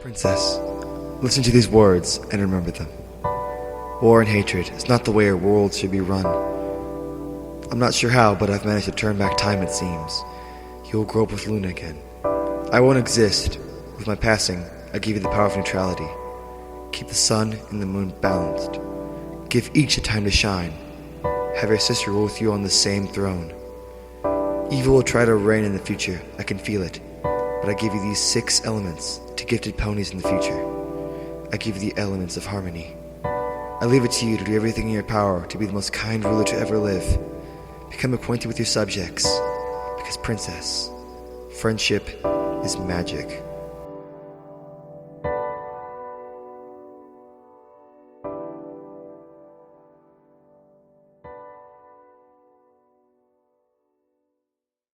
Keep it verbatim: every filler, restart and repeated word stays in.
Princess, listen to these words and remember them. War and hatred is not the way our world should be run. I'm not sure how, but I've managed to turn back time, it seems. You will grow up with Luna again. I won't exist. With my passing, I give you the power of neutrality. Keep the sun and the moon balanced. Give each a time to shine. Have your sister rule with you on the same throne. Evil will try to reign in the future, I can feel it. But I give you these six elements to gifted ponies in the future. I give you the elements of harmony. I leave it to you to do everything in your power to be the most kind ruler to ever live. Become acquainted with your subjects, because, Princess, friendship is magic.